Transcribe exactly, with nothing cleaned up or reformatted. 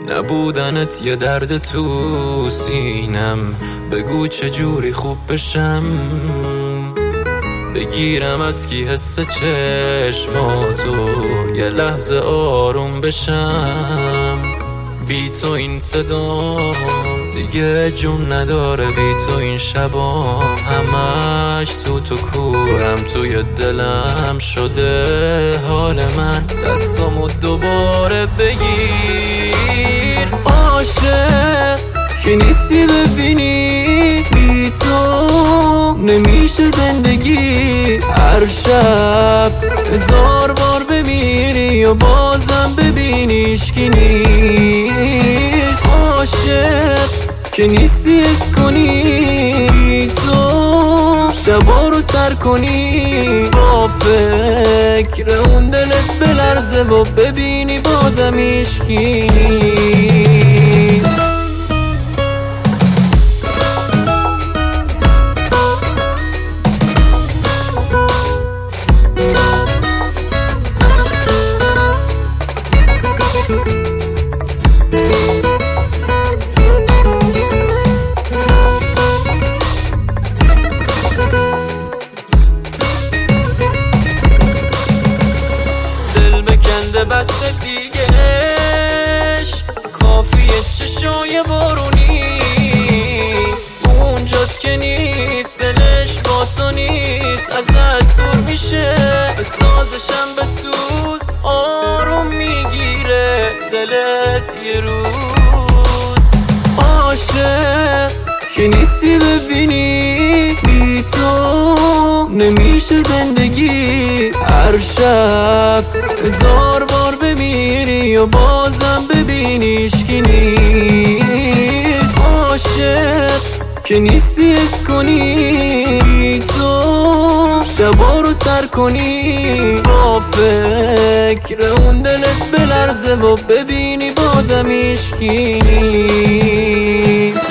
نبودنت یه درد تو سینم. بگو چجوری خوب بشم، بگیرم از کی حس چشماتو، یه لحظه آروم بشم. بی تو این صدام دیگه جون نداره، بی تو این شبام همش تو تو کورم. توی دلم شده حال من، دستامو دوباره بگیر. عاشق که نیستی ببینی، بی تو نمیشه زندگی. هر شب هزار بار بمیری و بازم ببینیش که نیست. عاشق که نیستی حس کنی، بی تو شبا رو سر کنی. با فکر اون دلت بلرزه و ببینی بازم هیچکی نیست. بکنده بس دیگهش کافیه چشای بارونی. اونجات که نیست دلش با تو نیست، ازت دور میشه به سازشم بسوز. آروم میگیره دلت یه روز. عاشق که نیستی ببینی، بی تو نمیشه زندگی. هر شب هزار بار بمیری و بازم ببینیش که نیست. عاشق که نیستی حس کنی، بی تو شبا رو سر کنی. با فکر اون دلت بلرزه و ببینی بازم هیچکی نیست.